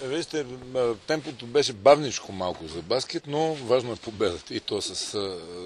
Вижте, темпото беше бавничко малко за баскет, но важно е победата и то с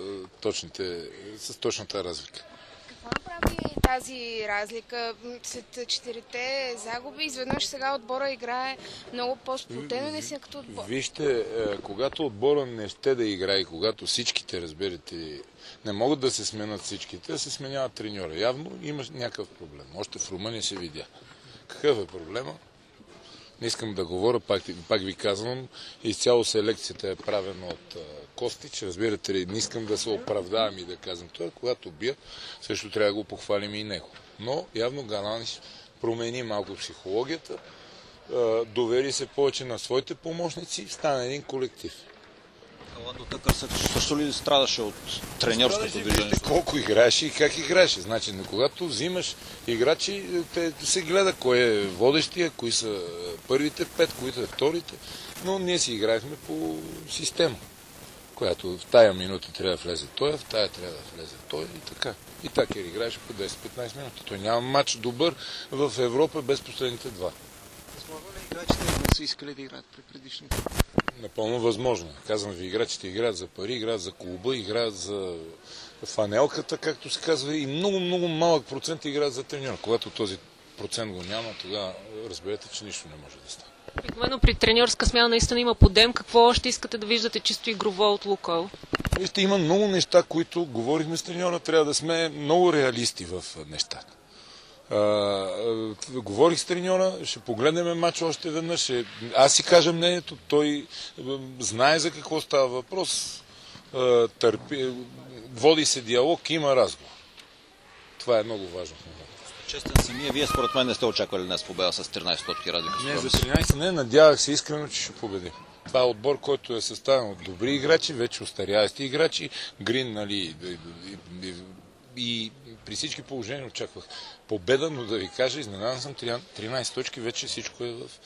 точната разлика. Какво направи тази разлика след четирите загуби? Изведнъж сега отбора играе много по-сплотено, наистина като отбор. Вижте, когато отбора не ще да играе, когато всичките, разберете, не могат да се сменят всичките, да се сменява треньора. Явно има някакъв проблем. Още в Румъния се видя. Какъв е проблема? Не искам да говоря, пак ви казвам, изцяло селекцията е правена от Костич, разбирате ли, не искам да се оправдавам и да казвам това, когато бия, също трябва да го похвалим и него. Но явно Галаниш промени малко психологията, довери се повече на своите помощници, стана един колектив. Ладотъкър също ли страдаше от треньорското движение? Колко играеше и как играеше. Значи, когато взимаш играчи, те се гледа кой е водещия, кои са първите 5, кои са вторите. Но ние си играехме по система, която в тая минута трябва да влезе той, в тая трябва да влезе той и така. И така играеше по 10-15 минути. Той няма матч добър в Европа без последните два. Възможно ли играчите не са искали да играят при предишните? Напълно възможно. Казвам ви, играчите играят за пари, играят за клуба, играят за фанелката, както се казва, и много малък процент играят за треньор. Когато този процент го няма, тогава разберете, че нищо не може да стане. Обикновено при треньорска смяна наистина има подем. Какво още искате да виждате чисто игрово от Лукойл? Вижте, има много неща, които говорихме с треньора. Трябва да сме много реалисти в нещата. Говорих с треньора, ще погледнем матч още веднъж. Аз си кажа мнението, той знае за какво става въпрос. Води се диалог, има разговор. Това е много важно. Честен си, вие според мен не сте очаквали днес победа с 13 точки разлика. Не, за 13 не, надявах се искрено, че ще победим. Това е отбор, който е съставен от добри играчи, вече остаряващи играчи. Грин, нали, и при всички положения очаквах победа, но да ви кажа, изненадан съм, 13 точки, вече всичко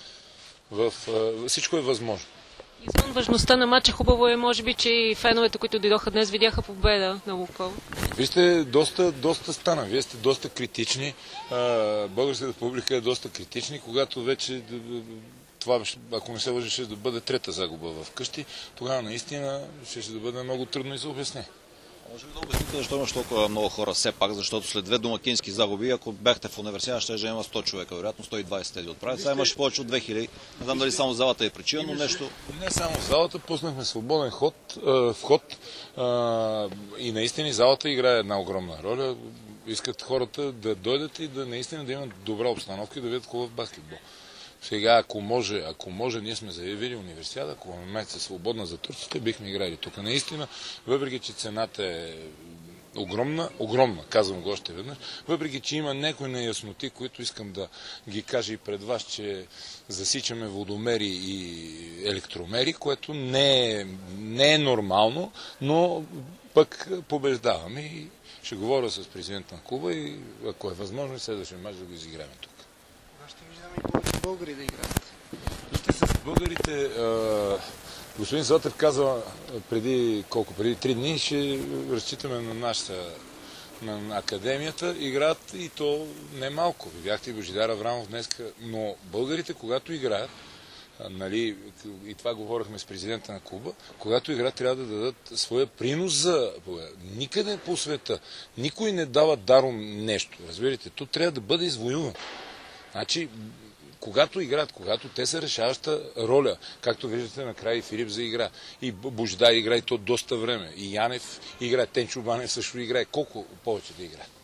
е възможно. Извън важността на матча, хубаво е, може би, че и феновете, които дойдоха днес, видяха победа на Лукойл. Вие сте доста стана, вие сте доста критични, българската публика е доста критични, когато вече това, ако не се лъжи, ще да бъде трета загуба вкъщи, тогава наистина ще да бъде много трудно и за обяснение. Може ли да обясните защо имаш толкова много хора все пак, защото след две домакински загуби, ако бяхте в университета, ще има 100 човека, вероятно 120 тези отправи. Сега имаш повече от 2000. Не знам дали само залата е причина, но нещо... Не само залата, пуснахме свободен вход и наистина залата играе една огромна роля. Искат хората да дойдат и да наистина да имат добра обстановка и да видят хубав баскетбол. Сега, ако може, ние сме заявили универсиада, ако момент е свободна за турците, бихме играли тук. Наистина, въпреки че цената е огромна, казвам го още веднъж, въпреки че има някои неясноти, които искам да ги кажа и пред вас, че засичаме водомери и електромери, което не е нормално, но пък побеждаваме и ще говоря с президента на клуба и ако е възможно, следващия мач да го изиграем тук. Ще виждаме и повече българи да играят. Вижте, с българите, господин Златев каза преди 3 дни, ще разчитаме на нашата на академията, играят и то не малко. Видяхте и Божидар Аврамов днес, но българите, когато играят, нали, и това говорихме с президента на клуба, когато играят, трябва да дадат своя принос за... Никъде по света никой не дава даром нещо. Разбирате, то трябва да бъде извоювано. Значи, когато играят, когато те са решаваща роля, както виждате накрая и Филип заигра, и Божидар игра и то доста време, и Янев играе, Тенчо Банев също играе. Колко повече да играе?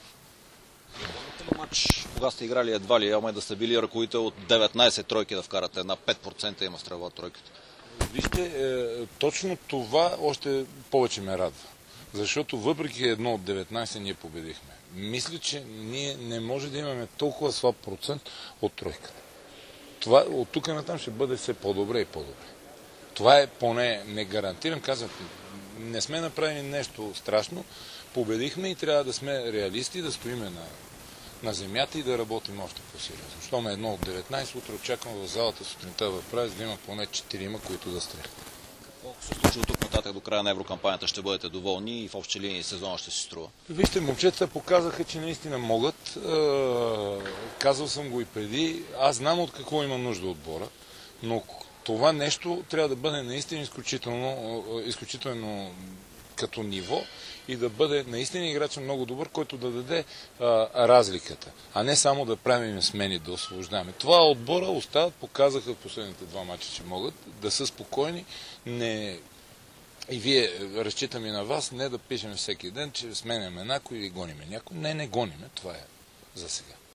Матч, кога сте играли едва ли, ама да сте били ръководител от 19 тройки да вкарате, една 5% има стрелба от тройката. Вижте, точно това още повече ме радва. Защото въпреки едно от 19 ние победихме. Мисля, че ние не може да имаме толкова слаб процент от тройката. Това от тук натам ще бъде все по-добре и по-добре. Това е поне не гарантирам, казвам, не сме направили нещо страшно, победихме и трябва да сме реалисти, да стоиме на земята и да работим още по-сериозно. Щом е едно от 19, утре очаквам в залата сутринта в Прайс да има поне 4, които да стрелят. Колко се случи от тук нататък до края на еврокампанията, ще бъдете доволни и в общи линии сезона ще се струва? Вижте, момчета показаха, че наистина могат. Казал съм го и преди. Аз знам от какво има нужда отбора. Но това нещо трябва да бъде наистина изключително като ниво и да бъде наистина играч много добър, който да даде разликата, а не само да правим смени, да освобождаваме. Това отбора остават, показаха в последните 2 мача, че могат да са спокойни, и вие, разчитаме на вас, не да пишем всеки ден, че сменяме някой или гониме някой. Не гониме, това е за сега.